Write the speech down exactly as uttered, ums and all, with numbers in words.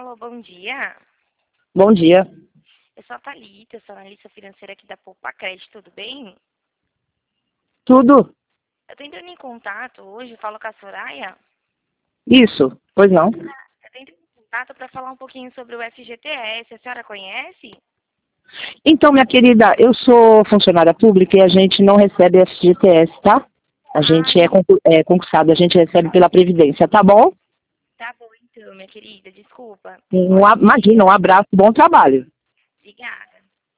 Alô, bom dia. Bom dia. Eu sou a Thalita, eu sou analista financeira aqui da Poupa Crédito, tudo bem? Tudo? Eu tô entrando em contato hoje, falo com a Soraya. Isso, pois não. Eu tô entrando em contato para falar um pouquinho sobre o F G T S. A senhora conhece? Então, minha querida, eu sou funcionária pública e a gente não recebe F G T S, tá? A gente é, Ai, concur- é concursado, a gente recebe pela Previdência, tá bom? tá bom então, minha querida, desculpa. Um, a- Ótimo imagina, dia. um abraço, bom trabalho. Obrigada.